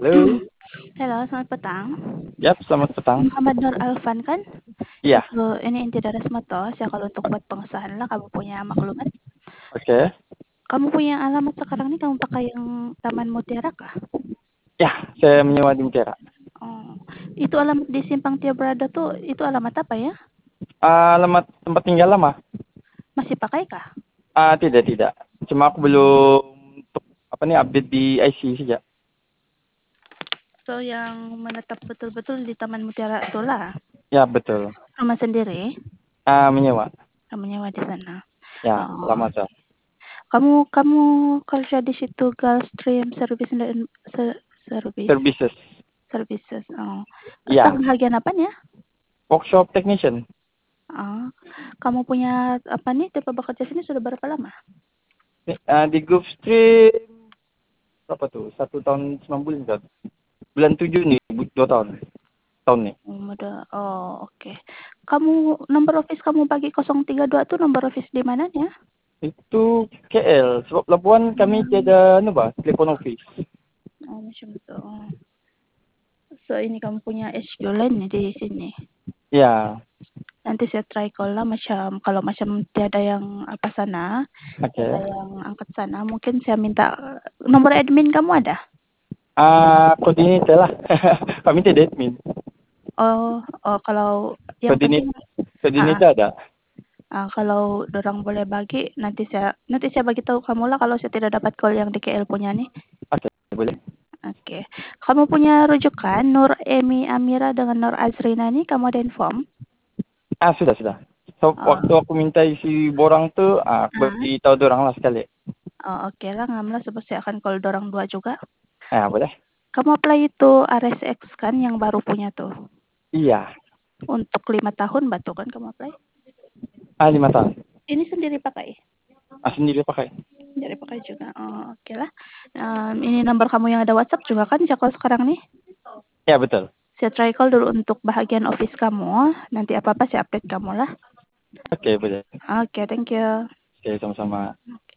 Halo, Halo, selamat petang. yap, selamat petang. Muhammad Nur Alfan kan? Iya, Itu ini inti dari Smoto. Saya kalau untuk buat pengesahan lah, kamu punya maklumat. oke. Kamu punya alamat sekarang nih, kamu pakai yang Taman Mutiara kah? Ya, saya menyewa di Mutiara. Oh, itu alamat di Simpang Tia Brada tuh, itu alamat apa ya? Alamat tempat tinggal lama? Masih pakai kah? Tidak, tidak. Cuma aku belum untuk apa nih update di IC saja. So, yang menetap betul-betul di Taman Mutiara itulah. Ya, betul. Rumah sendiri, Menyewa. kamu nyewa di sana. Ya, Oh, lama saya. kamu kamu kerja di situ Gulfstream Service Service Services. Services. Oh, staff Ya, bagian apa ya? workshop technician. Ah, kamu punya apa nih tipe bekerja sini sudah berapa lama? Di Gulfstream berapa tuh? 1 tahun 9 bulan kan? Bulan 7 nih, 2 tahun. Tahun nih. Oh, oke. Kamu nomor office kamu bagi 032 tuh nomor office di mana ya? Itu KL. Sebab Labuan kami tiada telepon office. Oh, macam itu. So, ini kamu punya HQ lain nih di sini. Ya, Nanti saya try call lah macam kalau macam tiada yang apa sana, oke. tiada yang angkat sana, mungkin saya minta nomor admin kamu ada? Koordinator lah. Kami tidak admin. Oh, kalau yang penting Koordinator, koordinator ada. kalau dorang boleh bagi nanti saya bagi tahu kamu lah kalau saya tidak dapat call yang di KL punya nih. Oke, boleh. Oke. Kamu punya rujukan Nur Emi Amira dengan Nur Azrina nih kamu ada inform? Sudah, sudah. So, waktu Oh, aku minta isi borang tuh, aku ah. bagi tahu dorang lah sekali. Oh, oke lah ngamlah sebab saya akan call dorang dua juga. Boleh. Kamu apply itu RSX kan yang baru punya tuh. Iya. Untuk 5 tahun batu kan kamu apply? 5 tahun. Ini sendiri pakai? Sendiri pakai. Sendiri pakai juga. Oh, oke lah. Ini nomor kamu yang ada WhatsApp juga kan saya call sekarang nih? Ya, betul. Saya try call dulu untuk bahagian office kamu. Nanti apa-apa saya update kamu lah. Oke, boleh. Oke, thank you. Oke, sama-sama.